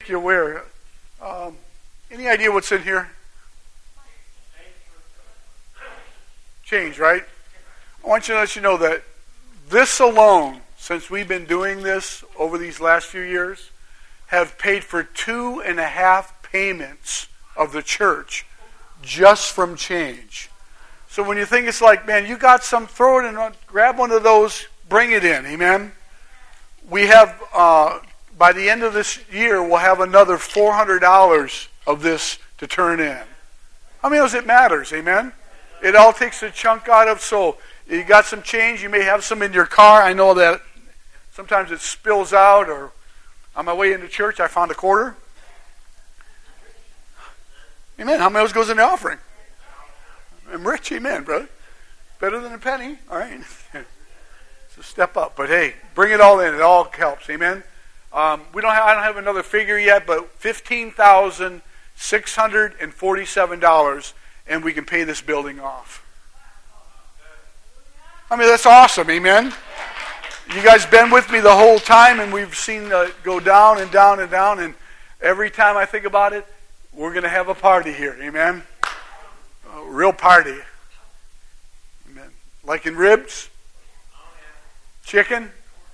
make you aware. Any idea what's in here? Change, right? I want you to let you know that this alone, since we've been doing this over these last few years, have paid for 2.5 payments of the church just from change. So when you think it's like, man, you got some, throw it in, grab one of those, bring it in, amen? We have, by the end of this year, we'll have another $400 of this to turn in. How many knows it matters, amen? It all takes a chunk out of, so you got some change, you may have some in your car. I know that sometimes it spills out, or on my way into church, I found a quarter. Amen. How many of those goes in the offering? I'm rich, amen, brother. Better than a penny, all right? It's a step up, but hey, bring it all in. It all helps, amen. I don't have another figure yet, but $15,647, and we can pay this building off. I mean, that's awesome, amen. You guys been with me the whole time, and we've seen go down and down and down, and every time I think about it, we're going to have a party here, amen. A real party. Amen. Like in ribs, chicken,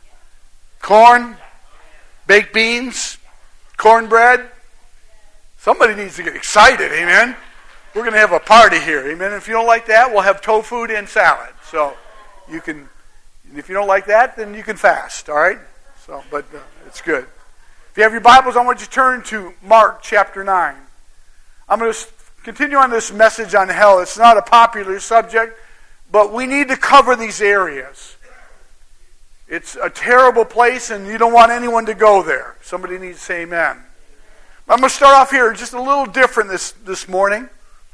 corn, baked beans, cornbread. Somebody needs to get excited, amen. We're going to have a party here, amen. If you don't like that, we'll have tofu and salad. So you can, and if you don't like that, then you can fast, all right? So, but it's good. If you have your Bibles, I want you to turn to Mark chapter 9. I'm going to continue on this message on hell. It's not a popular subject, but we need to cover these areas. It's a terrible place, and you don't want anyone to go there. Somebody needs to say amen. I'm going to start off here just a little different this morning,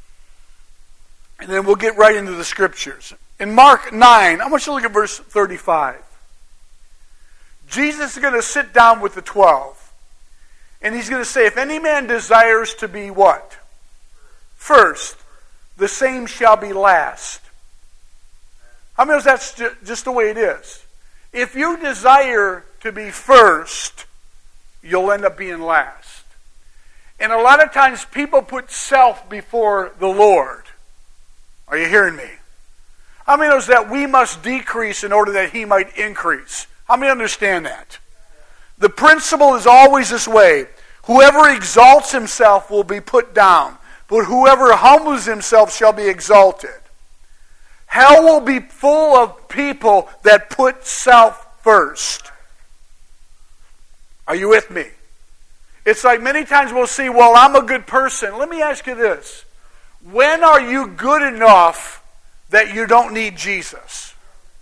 and then we'll get right into the scriptures. In Mark 9, I want you to look at verse 35. Jesus is going to sit down with the 12, and he's going to say, if any man desires to be what? First, the same shall be last. How many knows that's just the way it is? If you desire to be first, you'll end up being last. And a lot of times people put self before the Lord. Are you hearing me? How many knows that we must decrease in order that He might increase? How many understand that? The principle is always this way. Whoever exalts himself will be put down, but whoever humbles himself shall be exalted. Hell will be full of people that put self first. Are you with me? It's like many times we'll see, well, I'm a good person. Let me ask you this. When are you good enough that you don't need Jesus?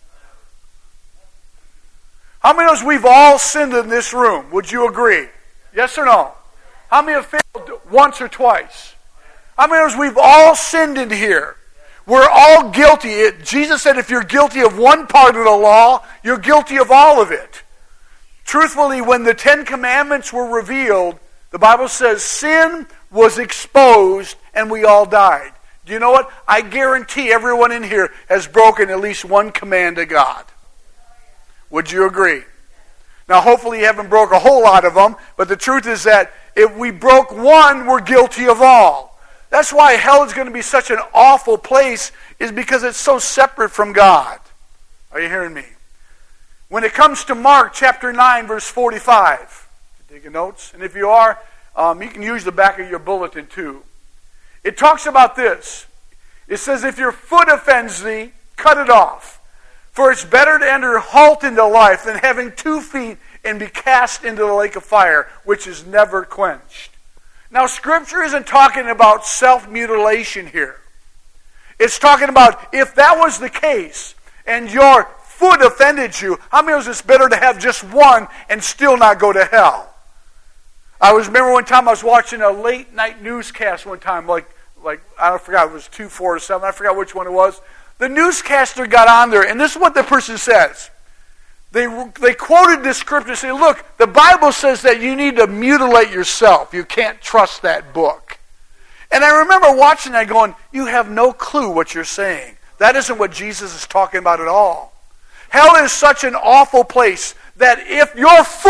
How many of us, we've all sinned in this room? Would you agree? Yes or no? How many have failed once or twice? How many of us, we've all sinned in here? We're all guilty. Jesus said if you're guilty of one part of the law, you're guilty of all of it. Truthfully, when the 10 Commandments were revealed, the Bible says sin was exposed and we all died. Do you know what? I guarantee everyone in here has broken at least one command of God. Would you agree? Now, hopefully you haven't broke a whole lot of them, but the truth is that if we broke one, we're guilty of all. That's why hell is going to be such an awful place, is because it's so separate from God. Are you hearing me? When it comes to Mark chapter 9, verse 45, taking notes, and if you are, you can use the back of your bulletin too. It talks about this. It says, if your foot offends thee, cut it off. For it's better to enter halt into life than having 2 feet and be cast into the lake of fire, which is never quenched. Now, Scripture isn't talking about self-mutilation here. It's talking about if that was the case and your foot offended you, how many of us it's better to have just one and still not go to hell? I remember one time I was watching a late night newscast one time, like I forgot, it was 2, 4, or 7, I forgot which one it was. The newscaster got on there, and this is what the person says. They quoted this scripture and say, look, the Bible says that you need to mutilate yourself. You can't trust that book. And I remember watching that going, you have no clue what you're saying. That isn't what Jesus is talking about at all. Hell is such an awful place that if your foot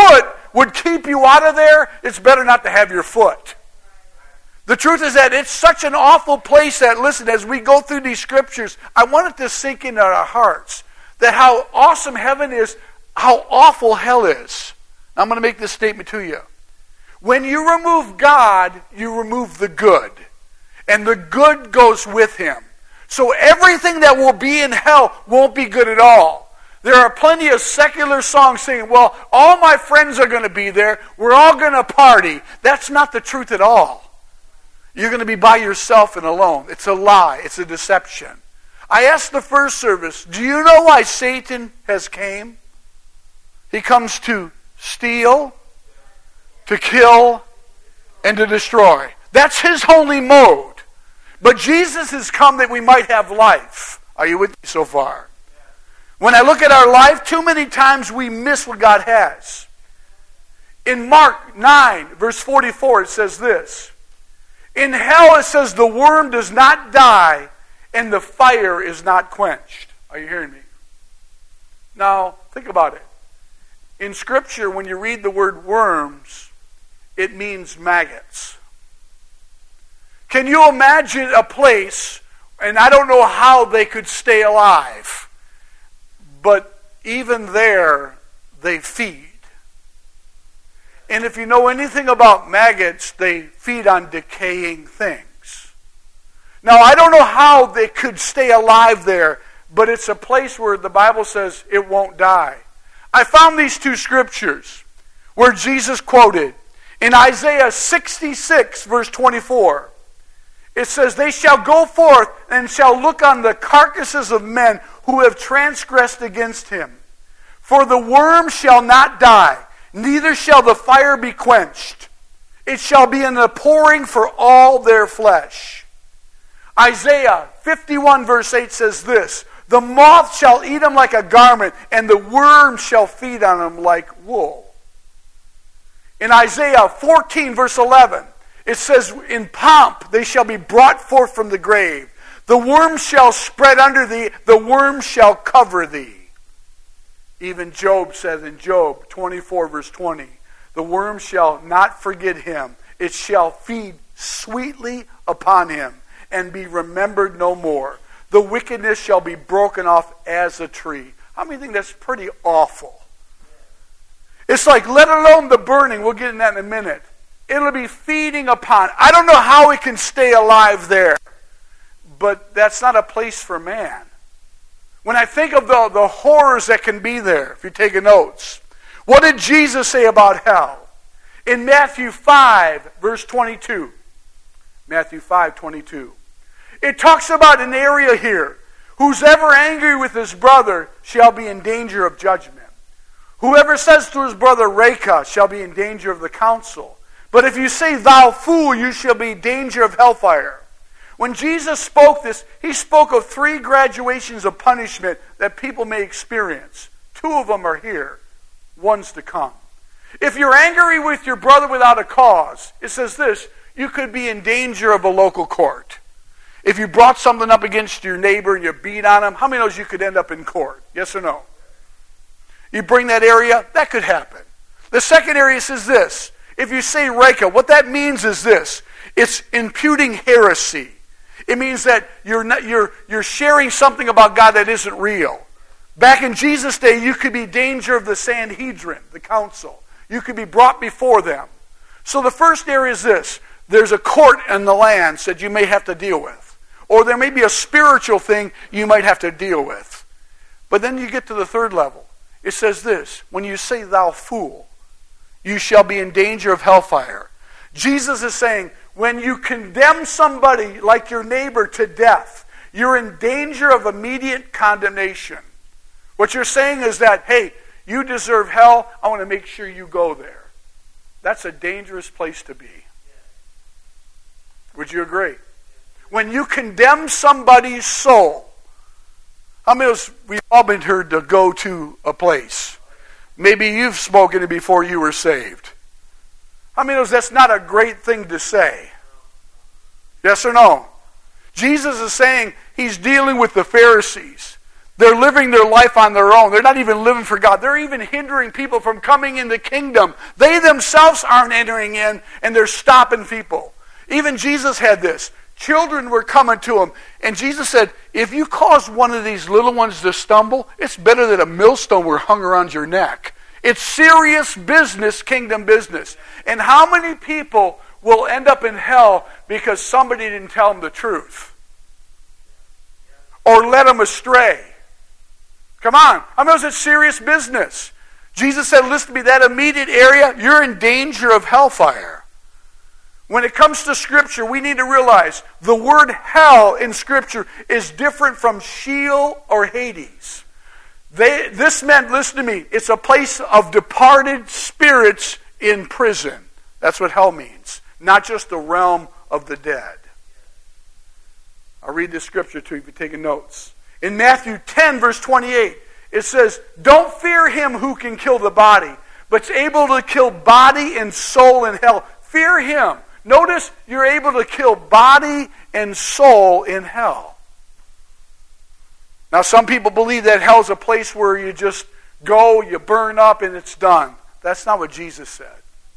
would keep you out of there, it's better not to have your foot. The truth is that it's such an awful place that, listen, as we go through these scriptures, I want it to sink into our hearts that how awesome heaven is, how awful hell is. I'm going to make this statement to you. When you remove God, you remove the good. And the good goes with him. So everything that will be in hell won't be good at all. There are plenty of secular songs saying, well, all my friends are going to be there. We're all going to party. That's not the truth at all. You're going to be by yourself and alone. It's a lie. It's a deception. I asked the first service, do you know why Satan has came? He comes to steal, to kill, and to destroy. That's his only mode. But Jesus has come that we might have life. Are you with me so far? When I look at our life, too many times we miss what God has. In Mark 9, verse 44, it says this. In hell, it says, the worm does not die, and the fire is not quenched. Are you hearing me? Now, think about it. In Scripture, when you read the word worms, it means maggots. Can you imagine a place, and I don't know how they could stay alive, but even there, they feed. And if you know anything about maggots, they feed on decaying things. Now, I don't know how they could stay alive there, but it's a place where the Bible says it won't die. I found these two scriptures where Jesus quoted. In Isaiah 66, verse 24, it says, they shall go forth and shall look on the carcasses of men who have transgressed against him. For the worm shall not die, neither shall the fire be quenched. It shall be an abhorring for all their flesh. Isaiah 51 verse 8 says this, the moth shall eat him like a garment, and the worm shall feed on him like wool. In Isaiah 14 verse 11, it says, in pomp they shall be brought forth from the grave. The worm shall spread under thee, the worm shall cover thee. Even Job says in Job 24 verse 20, the worm shall not forget him. It shall feed sweetly upon him and be remembered no more. The wickedness shall be broken off as a tree. How many think that's pretty awful? It's like, let alone the burning, we'll get in that in a minute. It'll be feeding upon. I don't know how it can stay alive there, but that's not a place for man. When I think of the horrors that can be there, if you're taking notes, what did Jesus say about hell? In Matthew 5, verse 22. Matthew 5:22. It talks about an area here. Who's ever angry with his brother shall be in danger of judgment. Whoever says to his brother, Reka, shall be in danger of the council. But if you say, thou fool, you shall be in danger of hellfire. When Jesus spoke this, he spoke of 3 graduations of punishment that people may experience. 2 of them are here. 1's to come. If you're angry with your brother without a cause, it says this, you could be in danger of a local court. If you brought something up against your neighbor and you beat on him, how many knows you could end up in court? Yes or no? You bring that area, that could happen. The second area says this. If you say Reka, what that means is this. It's imputing heresy. It means that you're sharing something about God that isn't real. Back in Jesus' day, you could be in danger of the Sanhedrin, the council. You could be brought before them. So the first area is this. There's a court in the lands that you may have to deal with. Or there may be a spiritual thing you might have to deal with. But then you get to the third level. It says this, when you say thou fool, you shall be in danger of hellfire. Jesus is saying, when you condemn somebody like your neighbor to death, you're in danger of immediate condemnation. What you're saying is that, hey, you deserve hell, I want to make sure you go there. That's a dangerous place to be. Would you agree? When you condemn somebody's soul, how many of us, we've all been heard to go to a place. Maybe you've spoken it before you were saved. How many of us, that's not a great thing to say? Yes or no? Jesus is saying he's dealing with the Pharisees. They're living their life on their own. They're not even living for God. They're even hindering people from coming in the kingdom. They themselves aren't entering in, and they're stopping people. Even Jesus had this. Children were coming to him, and Jesus said, if you cause one of these little ones to stumble, it's better that a millstone were hung around your neck. It's serious business, kingdom business. And how many people will end up in hell because somebody didn't tell them the truth? Or led them astray? Come on. I mean, it's serious business. Jesus said, listen to me, that immediate area, you're in danger of hellfire. When it comes to Scripture, we need to realize the word hell in Scripture is different from Sheol or Hades. This meant, listen to me, it's a place of departed spirits in prison. That's what hell means. Not just the realm of the dead. I'll read this scripture to you if you're taking notes. In Matthew 10, verse 28, it says, don't fear him who can kill the body, but is able to kill body and soul in hell. Fear him. Notice you're able to kill body and soul in hell. Now, some people believe that hell's a place where you just go, you burn up, and it's done. That's not what Jesus said.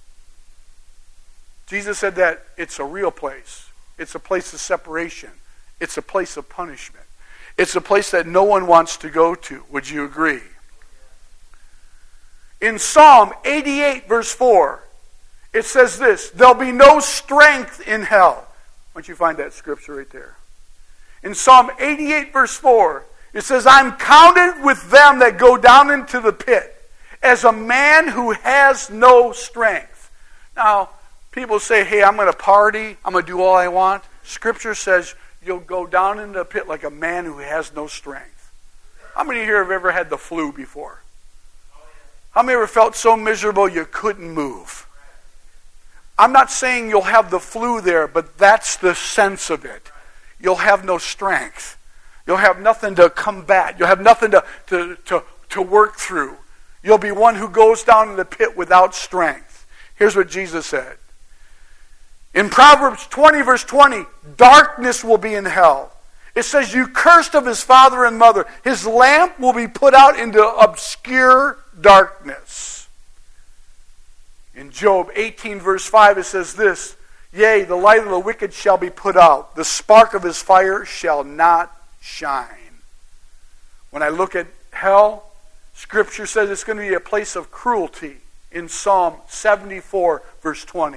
Jesus said that it's a real place. It's a place of separation. It's a place of punishment. It's a place that no one wants to go to. Would you agree? In Psalm 88, verse 4, it says this, there'll be no strength in hell. Why don't you find that scripture right there? In Psalm 88, verse 4, it says, I'm counted with them that go down into the pit, as a man who has no strength. Now, people say, hey, I'm going to party, I'm going to do all I want. Scripture says you'll go down into the pit like a man who has no strength. How many here have ever had the flu before? How many ever felt so miserable you couldn't move? I'm not saying you'll have the flu there, but that's the sense of it. You'll have no strength. You'll have nothing to combat. You'll have nothing to work through. You'll be one who goes down in the pit without strength. Here's what Jesus said. In Proverbs 20, verse 20, darkness will be in hell. It says, you cursed of his father and mother. His lamp will be put out into obscure darkness. In Job 18, verse 5, it says this, yea, the light of the wicked shall be put out. The spark of his fire shall not shine. When I look at hell, Scripture says it's going to be a place of cruelty in Psalm 74, verse 20.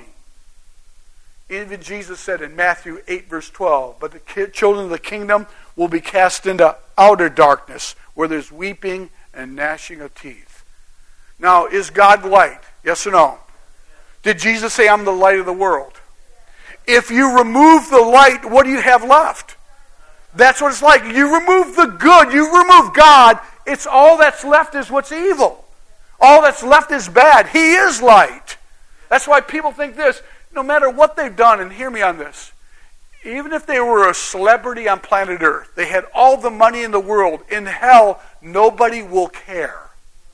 Even Jesus said in Matthew 8, verse 12, but the children of the kingdom will be cast into outer darkness, where there's weeping and gnashing of teeth. Now, is God light? Yes or no? Did Jesus say, I'm the light of the world? If you remove the light, what do you have left? That's what it's like. You remove the good, you remove God, it's all that's left is what's evil. All that's left is bad. He is light. That's why people think this, no matter what they've done, and hear me on this, even if they were a celebrity on planet Earth, they had all the money in the world, in hell, nobody will care.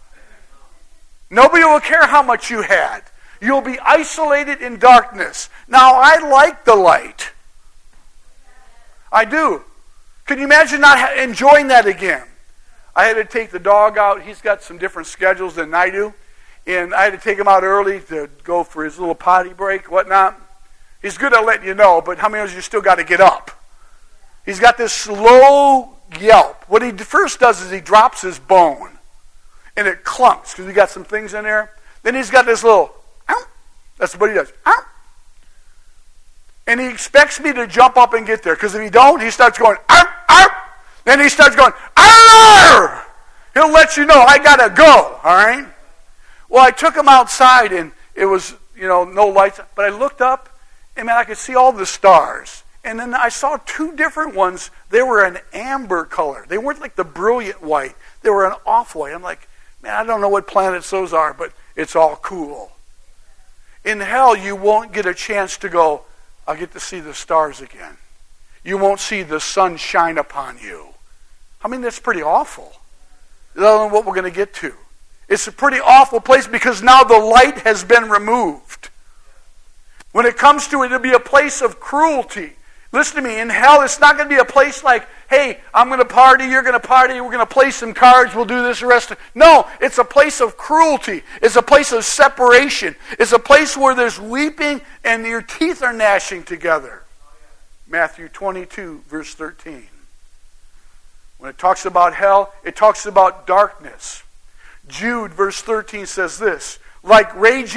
Nobody will care how much you had. You'll be isolated in darkness. Now, I like the light. I do. Can you imagine not enjoying that again? I had to take the dog out. He's got some different schedules than I do. And I had to take him out early to go for his little potty break, whatnot. He's good at letting you know, but how many of you still got to get up? He's got this slow yelp. What he first does is he drops his bone. And it clunks because he got some things in there. Then he's got this little, ow. That's what he does. Ow. And he expects me to jump up and get there. Because if he don't, he starts going, ow, ow. Then he starts going, ow. He'll let you know, I got to go. All right? Well, I took him outside and it was, no lights. But I looked up and man, I could see all the stars. And then I saw two different ones. They were an amber color. They weren't like the brilliant white. They were an off-white. I'm like, man, I don't know what planets those are, but it's all cool. In hell, you won't get a chance to go, I'll get to see the stars again. You won't see the sun shine upon you. I mean, that's pretty awful. That's what we're going to get to. It's a pretty awful place because now the light has been removed. When it comes to it, it'll be a place of cruelty. Listen to me, in hell, it's not going to be a place like hey, I'm going to party, you're going to party, we're going to play some cards, we'll do this the rest of... No, it's a place of cruelty. It's a place of separation. It's a place where there's weeping and your teeth are gnashing together. Matthew 22, verse 13. When it talks about hell, it talks about darkness. Jude, verse 13, says this, like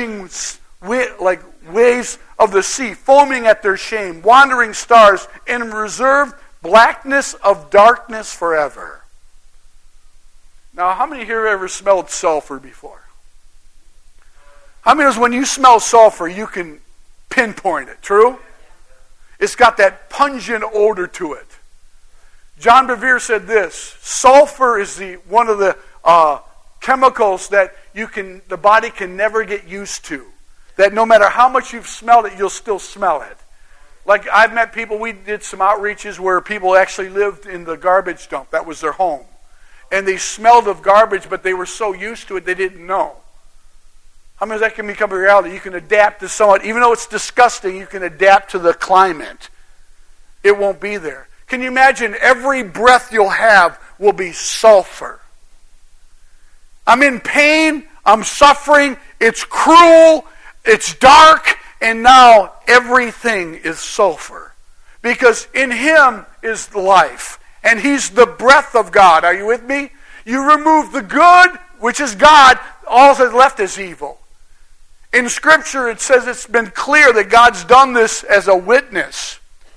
waves of the sea, foaming at their shame, wandering stars, in reserved blackness of darkness forever. Now, how many here ever smelled sulfur before? How many knows when you smell sulfur, you can pinpoint it, true? It's got that pungent odor to it. John Bevere said this, sulfur is one of the chemicals that the body can never get used to. That no matter how much you've smelled it, you'll still smell it. Like I've met people, we did some outreaches where people actually lived in the garbage dump. That was their home. And they smelled of garbage, but they were so used to it they didn't know. How many of that can become a reality? You can adapt to somewhat. Even though it's disgusting, you can adapt to the climate. It won't be there. Can you imagine every breath you'll have will be sulfur? I'm in pain. I'm suffering. It's cruel. It's dark. And now everything is sulfur. Because in Him is life. And He's the breath of God. Are you with me? You remove the good, which is God. All that's left is evil. In Scripture it says it's been clear that God's done this as a witness.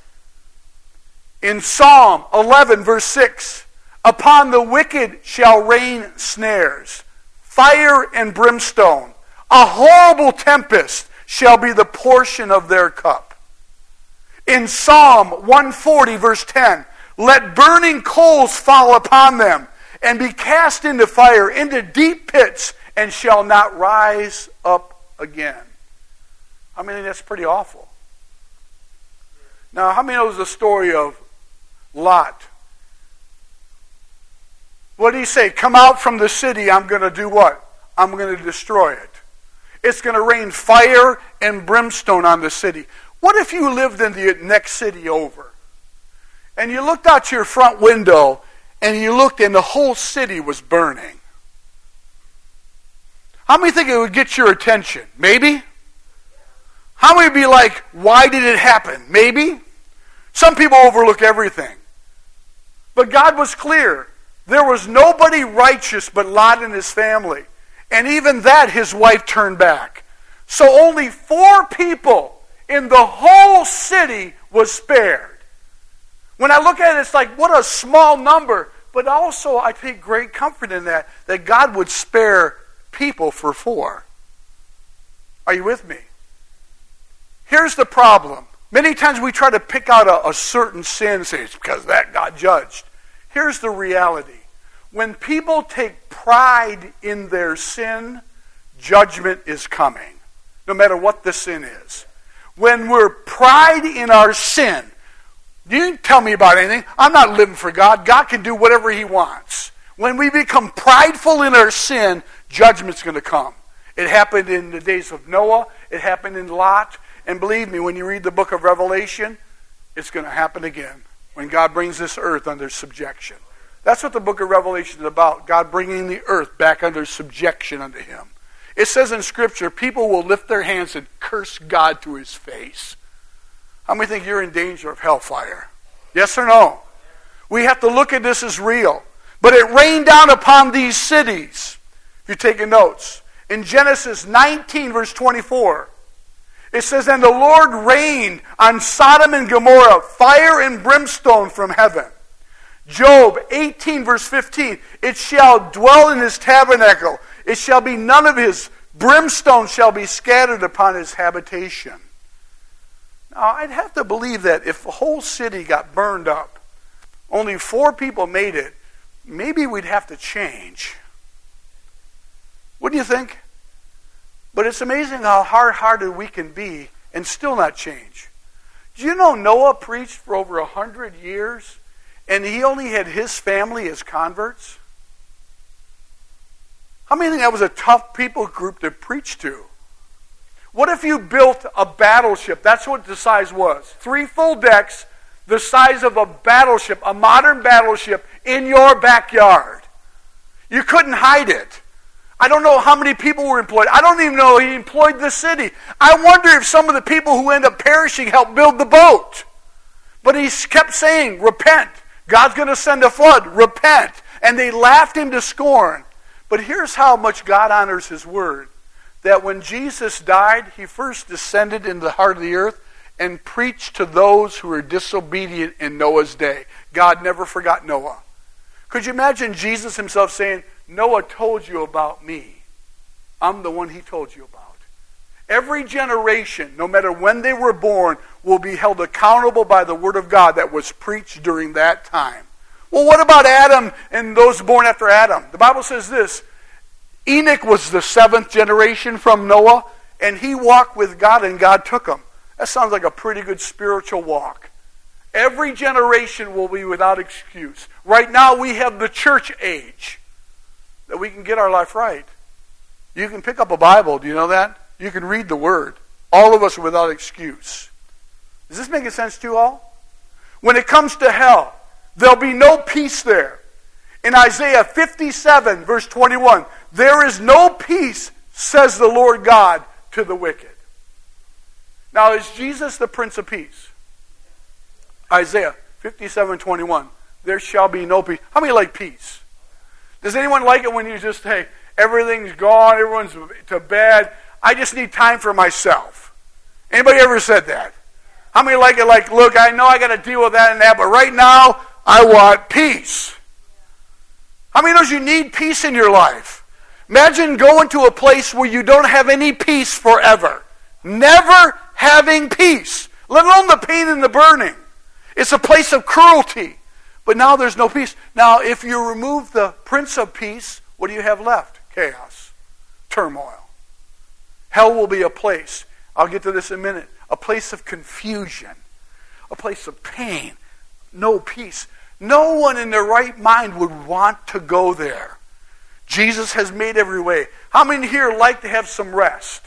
In Psalm 11 verse 6, upon the wicked shall rain snares, fire and brimstone. A horrible tempest shall be the portion of their cup. In Psalm 140 verse 10, let burning coals fall upon them, and be cast into fire, into deep pits, and shall not rise up again. I mean, that's pretty awful. Now, how many knows the story of Lot? What did he say? Come out from the city, I'm going to do what? I'm going to destroy it. It's going to rain fire and brimstone on the city. What if you lived in the next city over? And you looked out your front window and you looked and the whole city was burning. How many think it would get your attention? Maybe? How many would be like, why did it happen? Maybe? Some people overlook everything. But God was clear. There was nobody righteous but Lot and his family. And even that, his wife turned back. So only 4 people in the whole city was spared. When I look at it, it's like, what a small number. But also, I take great comfort in that God would spare people for 4. Are you with me? Here's the problem. Many times we try to pick out a certain sin and say, it's because that got judged. Here's the reality. When people take pride in their sin, judgment is coming, no matter what the sin is. When we're pride in our sin, you didn't tell me about anything. I'm not living for God. God can do whatever He wants. When we become prideful in our sin, judgment's going to come. It happened in the days of Noah. It happened in Lot. And believe me, when you read the book of Revelation, it's going to happen again when God brings this earth under subjection. That's what the book of Revelation is about, God bringing the earth back under subjection unto Him. It says in Scripture, people will lift their hands and curse God to His face. How many think you're in danger of hellfire? Yes or no? We have to look at this as real. But it rained down upon these cities. If you're taking notes. In Genesis 19 verse 24, it says, and the Lord rained on Sodom and Gomorrah fire and brimstone from heaven. Job 18 verse 15, it shall dwell in his tabernacle. It shall be none of his. Brimstone shall be scattered upon his habitation. Now, I'd have to believe that if the whole city got burned up, only 4 people made it, maybe we'd have to change. What do you think? But it's amazing how hard-hearted we can be and still not change. Do you know Noah preached for over 100 years and he only had his family as converts? How many think that was a tough people group to preach to? What if you built a battleship? That's what the size was. 3 full decks, the size of a battleship, a modern battleship, in your backyard. You couldn't hide it. I don't know how many people were employed. I don't even know he employed the city. I wonder if some of the people who end up perishing helped build the boat. But he kept saying, repent. God's going to send a flood. Repent. And they laughed him to scorn. But here's how much God honors his word. That when Jesus died, he first descended into the heart of the earth and preached to those who were disobedient in Noah's day. God never forgot Noah. Could you imagine Jesus himself saying, Noah told you about me. I'm the one he told you about. Every generation, no matter when they were born, will be held accountable by the word of God that was preached during that time. Well, what about Adam and those born after Adam? The Bible says this, Enoch was the 7th generation from Noah, and he walked with God and God took him. That sounds like a pretty good spiritual walk. Every generation will be without excuse. Right now we have the church age that we can get our life right. You can pick up a Bible, do you know that? You can read the Word. All of us are without excuse. Is this making sense to you all? When it comes to hell, there'll be no peace there. In Isaiah 57, verse 21, there is no peace, says the Lord God, to the wicked. Now, is Jesus the Prince of Peace? Isaiah 57:21. There shall be no peace. How many like peace? Does anyone like it when you just, hey, everything's gone, everyone's to bed, I just need time for myself? Anybody ever said that? How many like it like, look, I know I got to deal with that and that, but right now, I want peace. How many knows you need peace in your life? Imagine going to a place where you don't have any peace forever. Never having peace, let alone the pain and the burning. It's a place of cruelty. But now there's no peace. Now, if you remove the Prince of Peace, what do you have left? Chaos. Turmoil. Hell will be a place, I'll get to this in a minute, a place of confusion. A place of pain. No peace. No one in their right mind would want to go there. Jesus has made every way. How many here like to have some rest?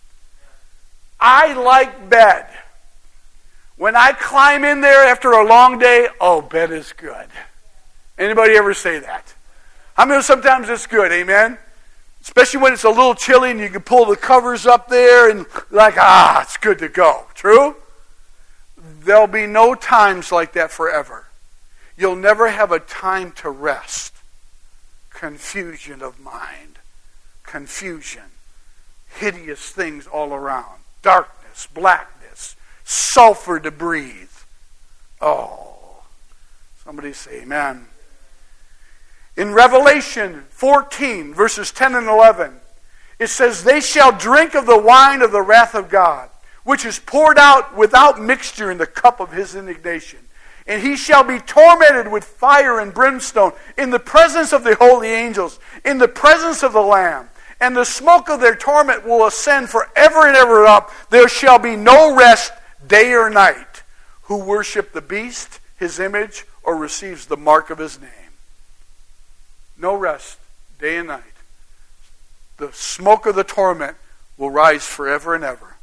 I like bed. When I climb in there after a long day, oh, bed is good. Anybody ever say that? I mean, sometimes it's good, amen? Especially when it's a little chilly and you can pull the covers up there and it's good to go. True? There'll be no times like that forever. You'll never have a time to rest. Confusion of mind. Confusion. Hideous things all around. Darkness, blackness, sulfur to breathe. Oh, somebody say amen. In Revelation 14, verses 10 and 11, it says, they shall drink of the wine of the wrath of God, which is poured out without mixture in the cup of his indignation. And he shall be tormented with fire and brimstone in the presence of the holy angels, in the presence of the Lamb. And the smoke of their torment will ascend forever and ever up. There shall be no rest day or night, who worship the beast, his image, or receives the mark of his name. No rest day and night. The smoke of the torment will rise forever and ever.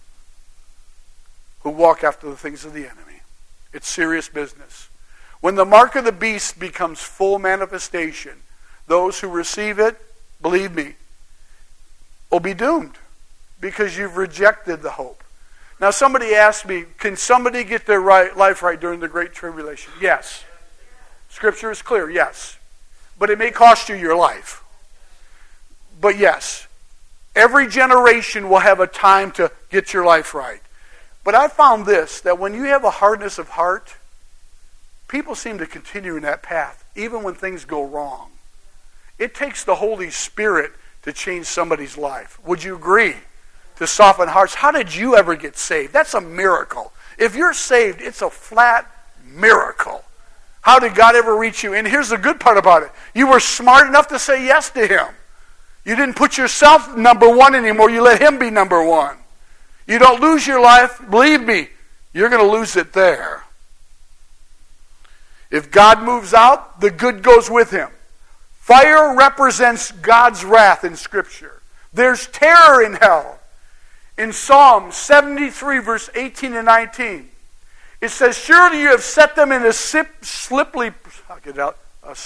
Who walk after the things of the enemy. It's serious business. When the mark of the beast becomes full manifestation, those who receive it, believe me, will be doomed because you've rejected the hope. Now somebody asked me, can somebody get their life right during the Great Tribulation? Yes. Scripture is clear, yes. But it may cost you your life. But yes, every generation will have a time to get your life right. But I found this, that when you have a hardness of heart, people seem to continue in that path, even when things go wrong. It takes the Holy Spirit to change somebody's life. Would you agree? To soften hearts. How did you ever get saved? That's a miracle. If you're saved, it's a flat miracle. How did God ever reach you? And here's the good part about it. You were smart enough to say yes to him. You didn't put yourself number one anymore. You let him be number one. You don't lose your life. Believe me, you're going to lose it there. If God moves out, the good goes with him. Fire represents God's wrath in Scripture. There's terror in hell. In Psalm 73, verse 18 and 19, It says, surely you have set them in a slippery, I'll get it out,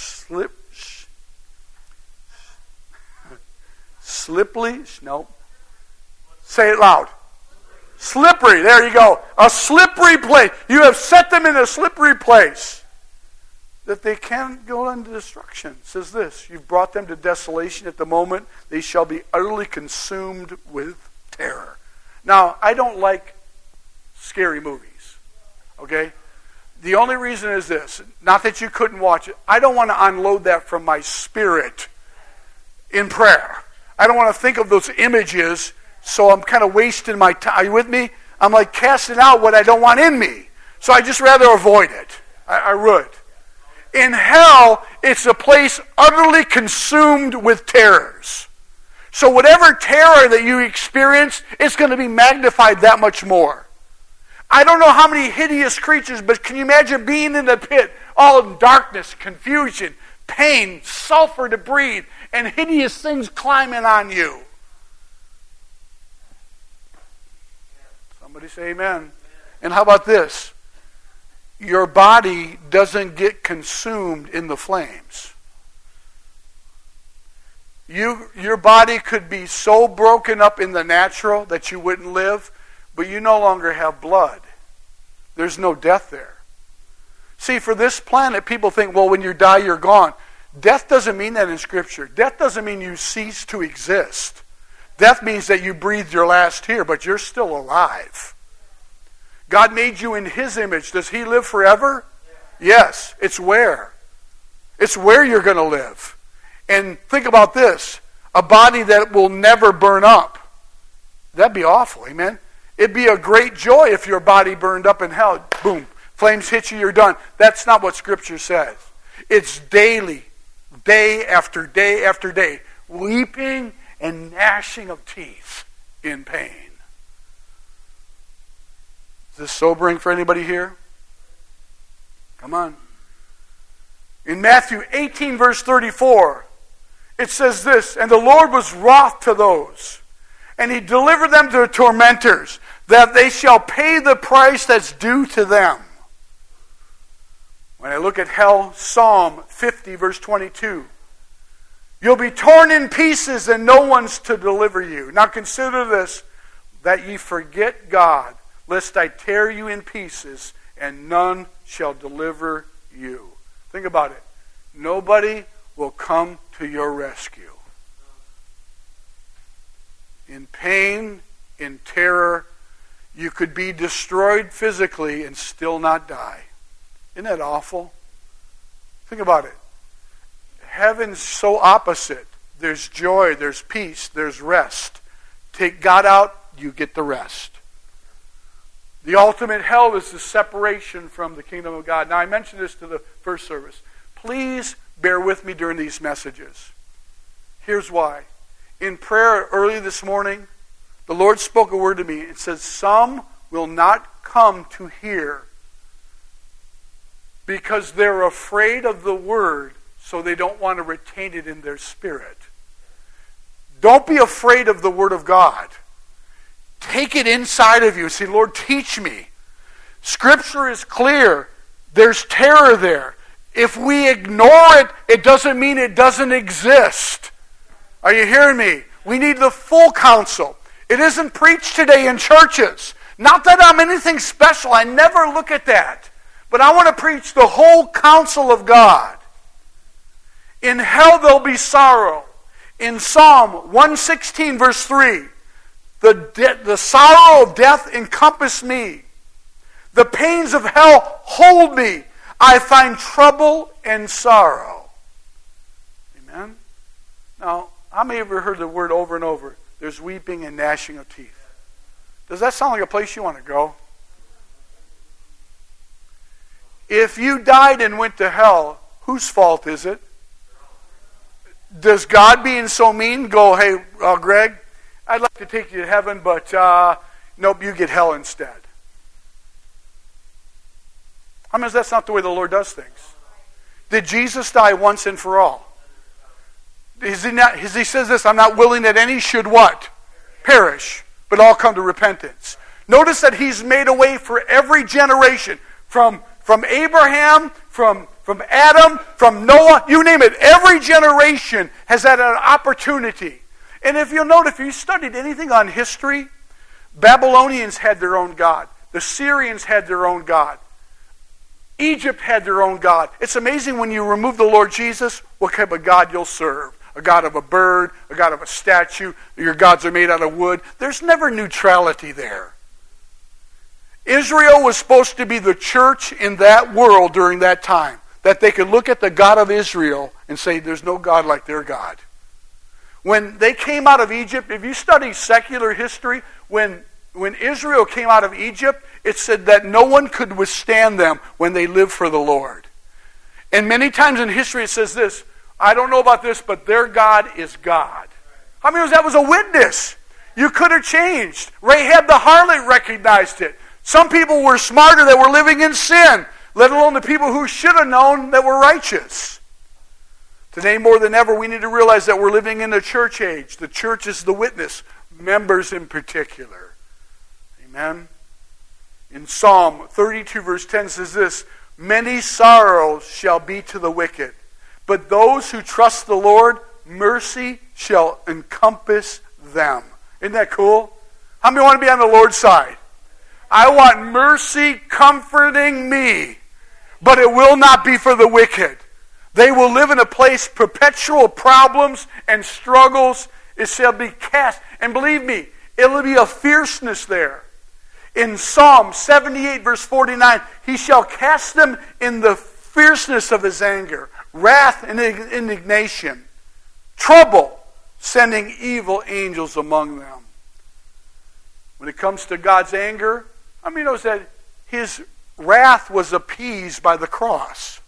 no. Say it loud. Slippery, there you go. A slippery place. You have set them in a slippery place that they can't go into destruction. It says this, you've brought them to desolation at the moment. They shall be utterly consumed with terror. Now, I don't like scary movies, okay? The only reason is this, not that you couldn't watch it. I don't want to unload that from my spirit in prayer. I don't want to think of those images, so I'm kind of wasting my time. Are you with me? I'm like casting out what I don't want in me. So I just rather avoid it. I would. In hell, it's a place utterly consumed with terrors. So whatever terror that you experience, it's going to be magnified that much more. I don't know how many hideous creatures, but can you imagine being in the pit, all in darkness, confusion, pain, sulfur to breathe, and hideous things climbing on you? Somebody say amen. And how about this? Your body doesn't get consumed in the flames. Your body could be so broken up in the natural that you wouldn't live, but you no longer have blood. There's no death there. See, for this planet, people think, well, when you die, you're gone. Death doesn't mean that in Scripture. Death doesn't mean you cease to exist. Death means that you breathed your last here, but you're still alive. God made you in His image. Does He live forever? Yes. It's where? It's where you're going to live. And think about this. A body that will never burn up. That'd be awful, amen? It'd be a great joy if your body burned up in hell. Boom. Flames hit you, you're done. That's not what Scripture says. It's daily, day after day after day, weeping and gnashing of teeth in pain. Is this sobering for anybody here? Come on. In Matthew 18, verse 34, it says this, and the Lord was wroth to those, and He delivered them to the tormentors, that they shall pay the price that's due to them. When I look at hell, Psalm 50, verse 22, you'll be torn in pieces and no one's to deliver you. Now consider this, that ye forget God, lest I tear you in pieces and none shall deliver you. Think about it. Nobody will come to your rescue. In pain, in terror, you could be destroyed physically and still not die. Isn't that awful? Think about it. Heaven's so opposite. There's joy, there's peace, there's rest. Take God out, you get the rest. The ultimate hell is the separation from the kingdom of God. Now I mentioned this to the first service. Please bear with me during these messages. Here's why. In prayer early this morning, the Lord spoke a word to me. It says, some will not come to hear because they're afraid of the word, so they don't want to retain it in their spirit. Don't be afraid of the word of God. Take it inside of you. Say, Lord, teach me. Scripture is clear. There's terror there. If we ignore it, it doesn't mean it doesn't exist. Are you hearing me? We need the full counsel. It isn't preached today in churches. Not that I'm anything special. I never look at that. But I want to preach the whole counsel of God. In hell there'll be sorrow. In Psalm 116 verse 3, the sorrow of death encompass me. The pains of hell hold me. I find trouble and sorrow. Amen? Now, how many of you heard the word over and over? There's weeping and gnashing of teeth. Does that sound like a place you want to go? If you died and went to hell, whose fault is it? Does God, being so mean, go, hey, Greg, I'd like to take you to heaven, but nope, you get hell instead? I mean, that's not the way the Lord does things. Did Jesus die once and for all? He says this, I'm not willing that any should what? Perish, but all come to repentance. Notice that he's made a way for every generation. From Abraham, from Adam, from Noah, you name it. Every generation has had an opportunity. And if you'll note, if you studied anything on history, Babylonians had their own God. The Syrians had their own God. Egypt had their own God. It's amazing when you remove the Lord Jesus, what type of God you'll serve. A God of a bird, a God of a statue, your gods are made out of wood. There's never neutrality there. Israel was supposed to be the church in that world during that time. That they could look at the God of Israel and say, there's no God like their God. When they came out of Egypt, if you study secular history, when Israel came out of Egypt, it said that no one could withstand them when they lived for the Lord. And many times in history it says this, I don't know about this, but their God is God. How many of that was a witness? You could have changed. Rahab the harlot recognized it. Some people were smarter that were living in sin, let alone the people who should have known that were righteous. Today more than ever, we need to realize that we're living in a church age. The church is the witness, members in particular. Amen? In Psalm 32 verse 10 says this, many sorrows shall be to the wicked, but those who trust the Lord, mercy shall encompass them. Isn't that cool? How many want to be on the Lord's side? I want mercy comforting me, but it will not be for the wicked. They will live in a place, perpetual problems and struggles. It shall be cast. And believe me, it will be a fierceness there. In Psalm 78 verse 49, he shall cast them in the fierceness of his anger, wrath and indignation, trouble, sending evil angels among them. When it comes to God's anger, how many knows that his wrath was appeased by the cross?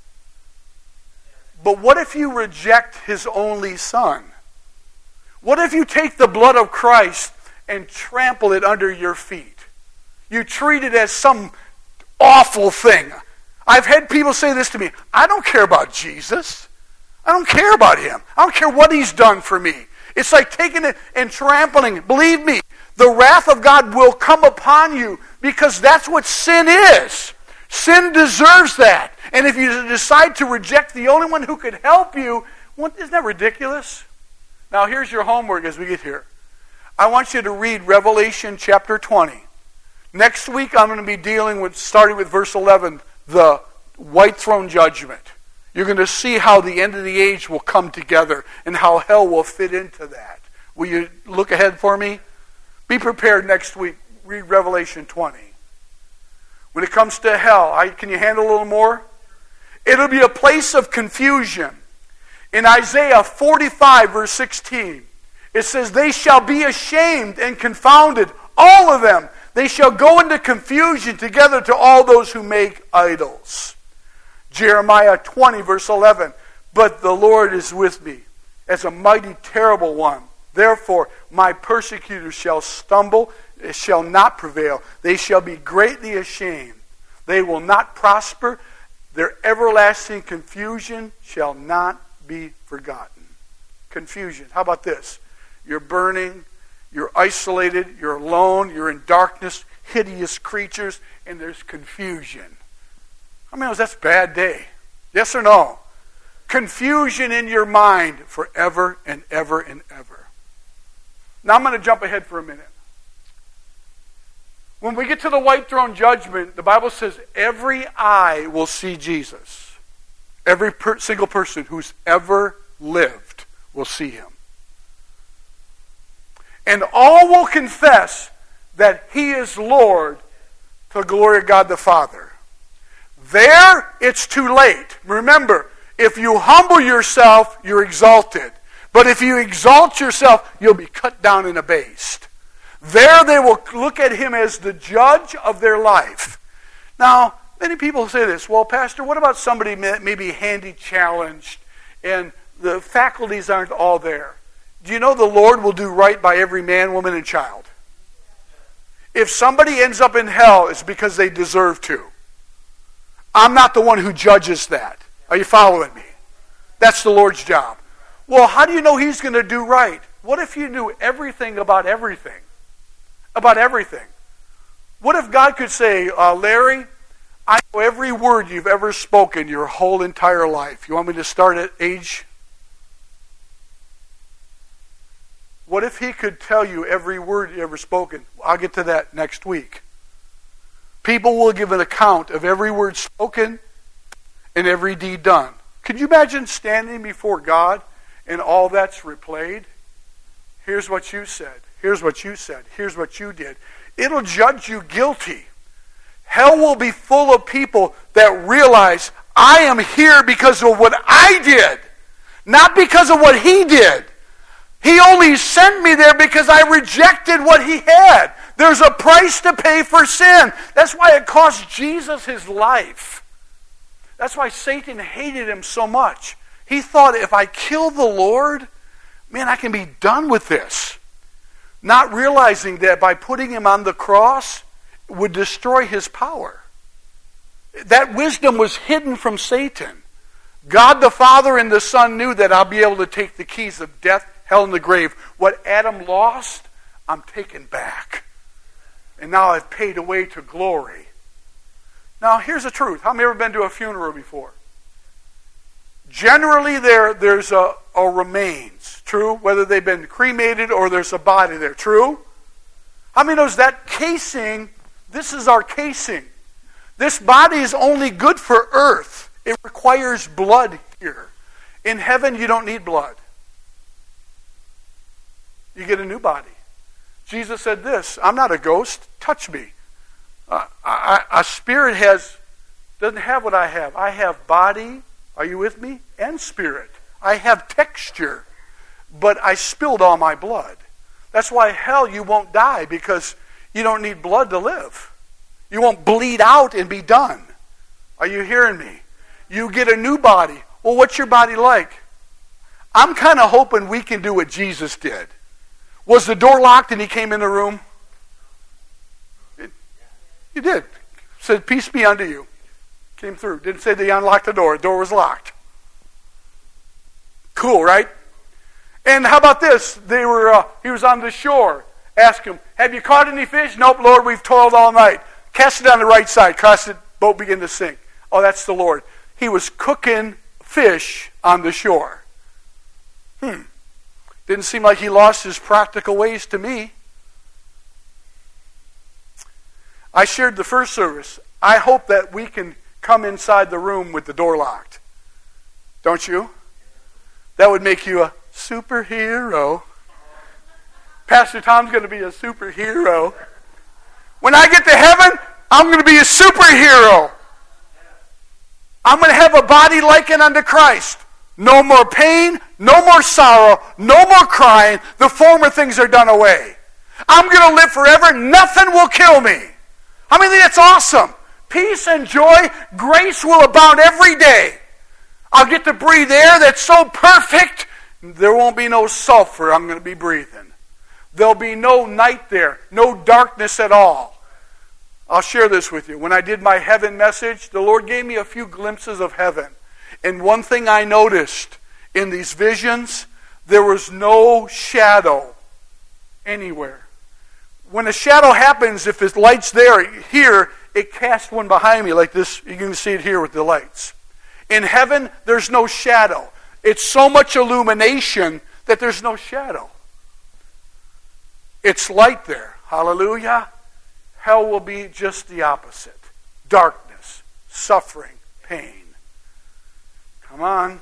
But what if you reject his only Son? What if you take the blood of Christ and trample it under your feet? You treat it as some awful thing. I've had people say this to me, I don't care about Jesus. I don't care about him. I don't care what he's done for me. It's like taking it and trampling it. Believe me, the wrath of God will come upon you because that's what sin is. Sin deserves that. And if you decide to reject the only one who could help you, isn't that ridiculous? Now here's your homework as we get here. I want you to read Revelation chapter 20. Next week I'm going to be dealing with, starting with verse 11, the white throne judgment. You're going to see how the end of the age will come together and how hell will fit into that. Will you look ahead for me? Be prepared next week. Read Revelation 20. When it comes to hell, can you handle a little more? It'll be a place of confusion. In Isaiah 45 verse 16, it says, they shall be ashamed and confounded, all of them. They shall go into confusion together to all those who make idols. Jeremiah 20 verse 11, but the Lord is with me as a mighty terrible one. Therefore my persecutors shall stumble, shall not prevail. They shall be greatly ashamed. They will not prosper. Their everlasting confusion shall not be forgotten. Confusion. How about this? You're burning, you're isolated, you're alone, you're in darkness, hideous creatures, and there's confusion. How many knows that's a bad day? Yes or no? Confusion in your mind forever and ever and ever. Now I'm going to jump ahead for a minute. When we get to the white throne judgment, the Bible says every eye will see Jesus. Every single person who's ever lived will see him. And all will confess that he is Lord to the glory of God the Father. There, it's too late. Remember, if you humble yourself, you're exalted. But if you exalt yourself, you'll be cut down and abased. There they will look at him as the judge of their life. Now, many people say this, well, Pastor, what about somebody maybe handy challenged and the faculties aren't all there? Do you know the Lord will do right by every man, woman, and child? If somebody ends up in hell, it's because they deserve to. I'm not the one who judges that. Are you following me? That's the Lord's job. Well, how do you know he's going to do right? What if you knew everything about everything? About everything. What if God could say, Larry, I know every word you've ever spoken your whole entire life. You want me to start at age? What if he could tell you every word you ever spoken? I'll get to that next week. People will give an account of every word spoken and every deed done. Could you imagine standing before God and all that's replayed? Here's what you said. Here's what you said. Here's what you did. It'll judge you guilty. Hell will be full of people that realize, I am here because of what I did, not because of what he did. He only sent me there because I rejected what he had. There's a price to pay for sin. That's why it cost Jesus his life. That's why Satan hated him so much. He thought, if I kill the Lord, man, I can be done with this. Not realizing that by putting him on the cross would destroy his power. That wisdom was hidden from Satan. God the Father and the Son knew that I'll be able to take the keys of death, hell, and the grave. What Adam lost, I'm taking back. And now I've paid away to glory. Now, here's the truth. How many ever been to a funeral before? Generally, there's a remains. True? Whether they've been cremated or there's a body there. True? How many knows that casing, this is our casing. This body is only good for earth. It requires blood here. In heaven, you don't need blood. You get a new body. Jesus said this, I'm not a ghost, touch me. A spirit doesn't have what I have. I have body, are you with me? And spirit. I have texture, but I spilled all my blood. That's why hell, you won't die, because you don't need blood to live. You won't bleed out and be done. Are you hearing me? You get a new body. Well, what's your body like? I'm kind of hoping we can do what Jesus did. Was the door locked and he came in the room? He did. Said, peace be unto you. Came through. Didn't say they unlocked the door. The door was locked. Cool, right? And how about this? He was on the shore. Ask him, have you caught any fish? Nope, Lord, we've toiled all night. Cast it on the right side. Cast it, boat began to sink. Oh, that's the Lord. He was cooking fish on the shore. Didn't seem like he lost his practical ways to me. I shared the first service. I hope that we can come inside the room with the door locked. Don't you? That would make you a superhero. Pastor Tom's going to be a superhero. When I get to heaven, I'm going to be a superhero. I'm going to have a body likened unto Christ. No more pain, no more sorrow, no more crying. The former things are done away. I'm going to live forever. Nothing will kill me. I mean, that's awesome. Peace and joy, grace will abound every day. I'll get to breathe air that's so perfect, there won't be no sulfur I'm going to be breathing. There'll be no night there, no darkness at all. I'll share this with you. When I did my heaven message, the Lord gave me a few glimpses of heaven. And one thing I noticed in these visions, there was no shadow anywhere. When a shadow happens, if the light's there, here, it casts one behind me like this. You can see it here with the lights. In heaven, there's no shadow. It's so much illumination that there's no shadow. It's light there. Hallelujah. Hell will be just the opposite. Darkness, suffering, pain. Come on.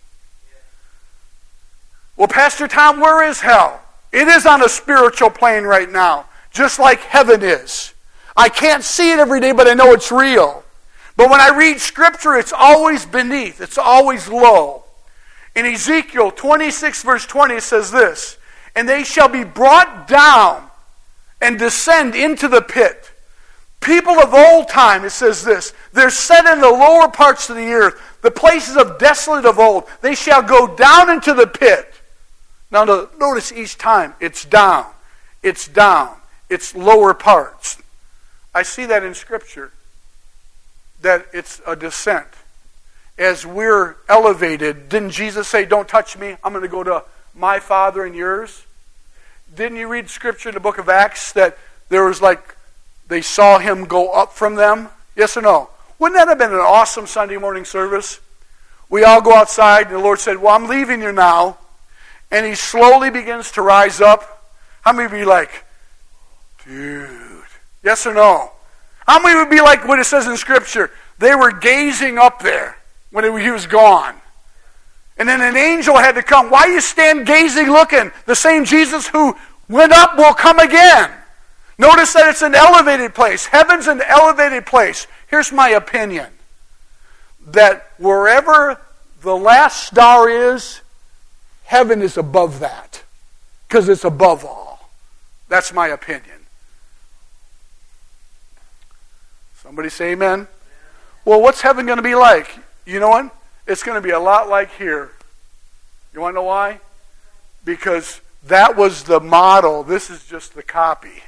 Well, Pastor Tom, where is hell? It is on a spiritual plane right now, just like heaven is. I can't see it every day, but I know it's real. But when I read Scripture, it's always beneath. It's always low. In Ezekiel 26, verse 20, it says this, and they shall be brought down and descend into the pit. People of old time, it says this, they're set in the lower parts of the earth, the places of desolate of old. They shall go down into the pit. Now notice each time, it's down, it's lower parts. I see that in Scripture, that it's a descent. As we're elevated, didn't Jesus say, don't touch me, I'm going to go to my Father and yours? Didn't you read Scripture in the book of Acts that there was like they saw him go up from them? Yes or no? Wouldn't that have been an awesome Sunday morning service? We all go outside and the Lord said, well, I'm leaving you now. And he slowly begins to rise up. How many would be like, dude? Yes or no? How many would be like what it says in Scripture? They were gazing up there when he was gone. And then an angel had to come. Why you stand gazing looking? The same Jesus who went up will come again. Notice that it's an elevated place. Heaven's an elevated place. Here's my opinion. That wherever the last star is, heaven is above that. Because it's above all. That's my opinion. Somebody say amen. Well, what's heaven going to be like? You know what? It's going to be a lot like here. You want to know why? Because that was the model. This is just the copy.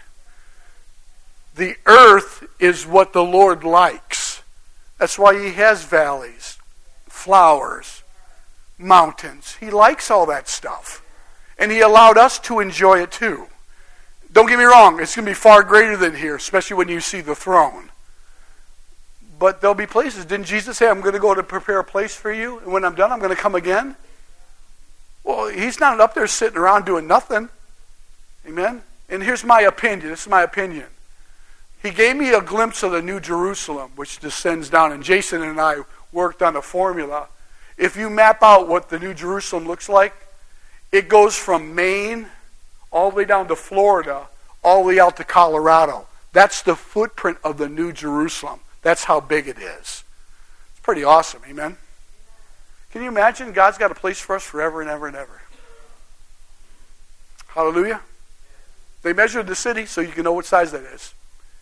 The earth is what the Lord likes. That's why he has valleys, flowers, mountains. He likes all that stuff. And he allowed us to enjoy it too. Don't get me wrong, it's going to be far greater than here, especially when you see the throne. But there'll be places. Didn't Jesus say, I'm going to go to prepare a place for you, and when I'm done, I'm going to come again? Well, he's not up there sitting around doing nothing. Amen? And here's my opinion. This is my opinion. He gave me a glimpse of the New Jerusalem, which descends down, and Jason and I worked on a formula. If you map out what the New Jerusalem looks like, it goes from Maine all the way down to Florida, all the way out to Colorado. That's the footprint of the New Jerusalem. That's how big it is. It's pretty awesome, amen? Can you imagine God's got a place for us forever and ever and ever? Hallelujah. They measured the city so you can know what size that is.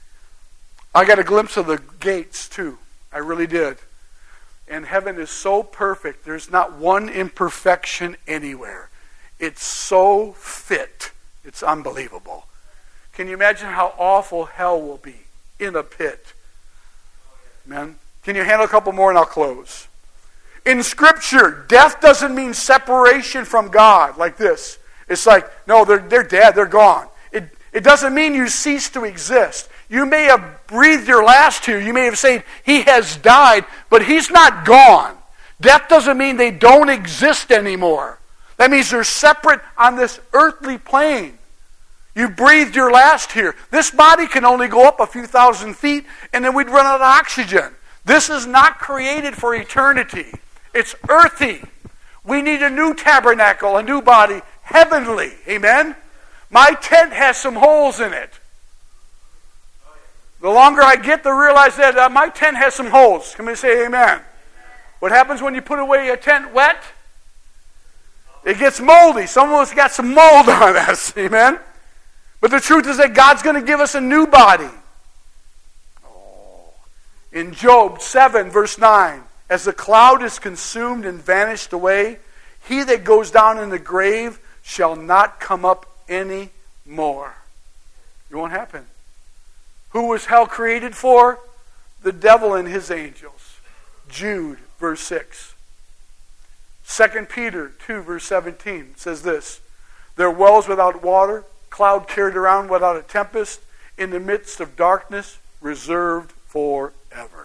I got a glimpse of the gates too. I really did. And heaven is so perfect. There's not one imperfection anywhere. It's so fit. It's unbelievable. Can you imagine how awful hell will be in a pit? Amen. Can you handle a couple more and I'll close? In Scripture, death doesn't mean separation from God like this. It's like, no, they're dead, they're gone. It doesn't mean you cease to exist. You may have breathed your last here. You may have said, he has died, but he's not gone. Death doesn't mean they don't exist anymore. That means they're separate on this earthly plane. You breathed your last here. This body can only go up a few thousand feet, and then we'd run out of oxygen. This is not created for eternity. It's earthy. We need a new tabernacle, a new body, heavenly. Amen? My tent has some holes in it. The longer I get to realize that my tent has some holes. Can we say amen? What happens when you put away a tent wet? It gets moldy. Some of us got some mold on us. Amen? But the truth is that God's going to give us a new body. In Job 7, verse 9, as the cloud is consumed and vanished away, he that goes down in the grave shall not come up any more. It won't happen. Who was hell created for? The devil and his angels. Jude, verse 6. 2 Peter 2, verse 17 says this, their wells without water, cloud carried around without a tempest, in the midst of darkness, reserved forever.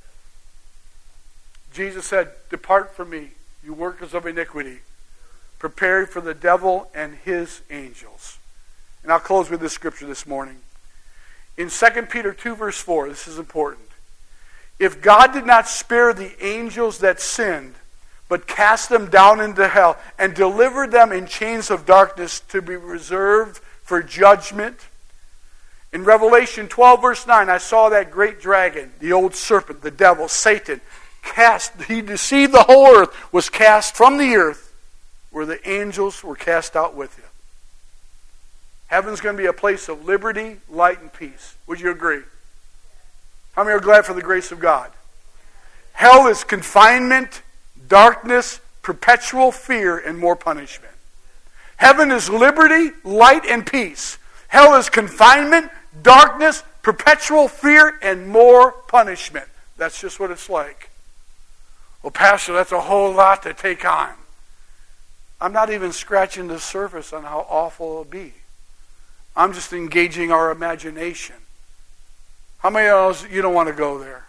Jesus said, depart from me, you workers of iniquity, prepared for the devil and his angels. And I'll close with this scripture this morning. In 2 Peter 2, verse 4, this is important. If God did not spare the angels that sinned, but cast them down into hell and delivered them in chains of darkness to be reserved for judgment. In Revelation 12, verse 9, I saw that great dragon, the old serpent, the devil, Satan, he deceived the whole earth, was cast from the earth where the angels were cast out with him. Heaven's going to be a place of liberty, light, and peace. Would you agree? How many are glad for the grace of God? Hell is confinement, darkness, perpetual fear, and more punishment. Heaven is liberty, light, and peace. Hell is confinement, darkness, perpetual fear, and more punishment. That's just what it's like. Well, Pastor, that's a whole lot to take on. I'm not even scratching the surface on how awful it'll be. I'm just engaging our imagination. How many of you don't want to go there?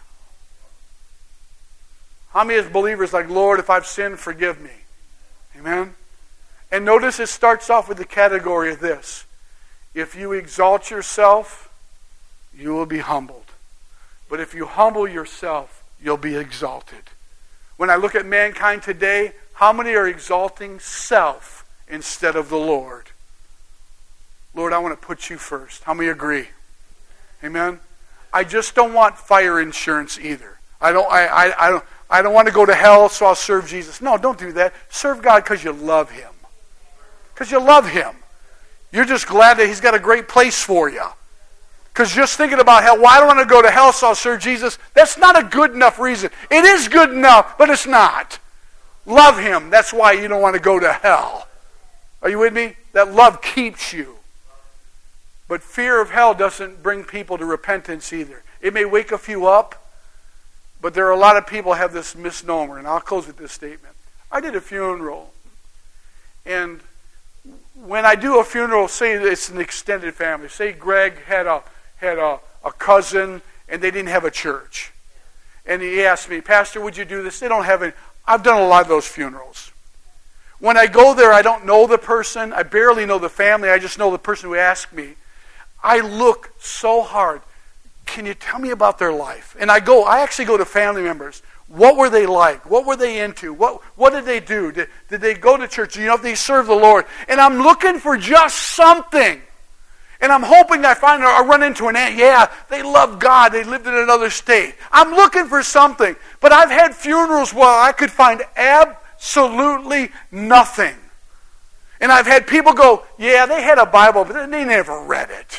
How many as believers like, Lord, if I've sinned, forgive me? Amen? And notice it starts off with the category of this. If you exalt yourself, you will be humbled. But if you humble yourself, you'll be exalted. When I look at mankind today, how many are exalting self instead of the Lord? Lord, I want to put you first. How many agree? Amen? I just don't want fire insurance either. I don't want to go to hell, so I'll serve Jesus. No, don't do that. Serve God because you love Him. Because you love Him. You're just glad that He's got a great place for you. Because just thinking about hell, well, I don't want to go to hell, so I'll serve Jesus. That's not a good enough reason. It is good enough, but it's not. Love Him. That's why you don't want to go to hell. Are you with me? That love keeps you. But fear of hell doesn't bring people to repentance either. It may wake a few up, but there are a lot of people who have this misnomer, and I'll close with this statement. I did a funeral, and when I do a funeral, say it's an extended family. Say Greg had a cousin, and they didn't have a church. And he asked me, Pastor, would you do this? They don't have any. I've done a lot of those funerals. When I go there, I don't know the person. I barely know the family. I just know the person who asked me. I look so hard. Can you tell me about their life? And I actually go to family members. What were they like? What were they into? What did they do? Did they go to church? If they serve the Lord? And I'm looking for just something. And I'm hoping I run into an aunt. Yeah, they love God. They lived in another state. I'm looking for something. But I've had funerals where I could find absolutely nothing. And I've had people go, yeah, they had a Bible, but they never read it.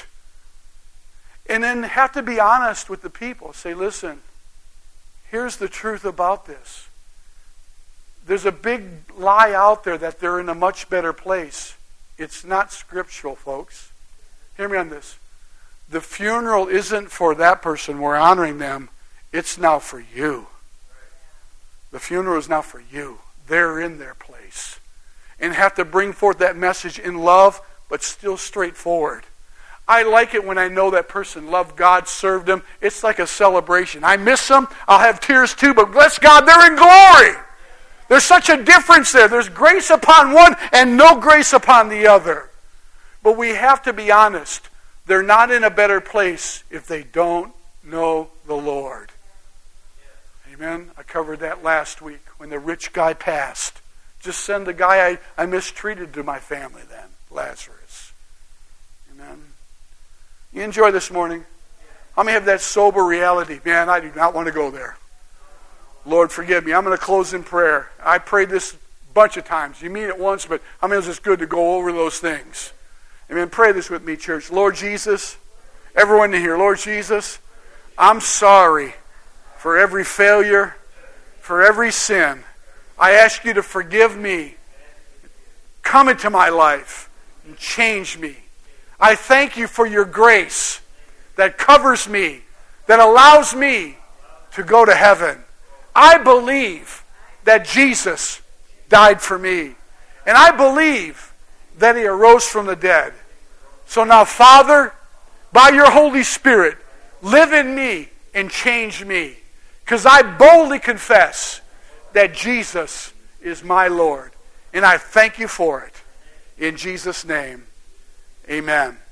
And then have to be honest with the people. Say, listen, here's the truth about this. There's a big lie out there that they're in a much better place. It's not scriptural, folks. Hear me on this. The funeral isn't for that person. We're honoring them. It's now for you. The funeral is now for you. They're in their place. And have to bring forth that message in love, but still straightforward. I like it when I know that person loved God, served Him. It's like a celebration. I miss them. I'll have tears too, but bless God, they're in glory. There's such a difference there. There's grace upon one and no grace upon the other. But we have to be honest. They're not in a better place if they don't know the Lord. Amen? I covered that last week when the rich guy passed. Just send the guy I mistreated to my family then, Lazarus. Amen? You enjoy this morning? How many have that sober reality? Man, I do not want to go there. Lord, forgive me. I'm going to close in prayer. I prayed this a bunch of times. You mean it once, but how many is it good to go over those things? Amen. Pray this with me, church. Lord Jesus, everyone in here, Lord Jesus, I'm sorry for every failure, for every sin. I ask you to forgive me. Come into my life and change me. I thank you for your grace that covers me, that allows me to go to heaven. I believe that Jesus died for me. And I believe that He arose from the dead. So now, Father, by your Holy Spirit, live in me and change me. Because I boldly confess that Jesus is my Lord. And I thank you for it. In Jesus' name, amen.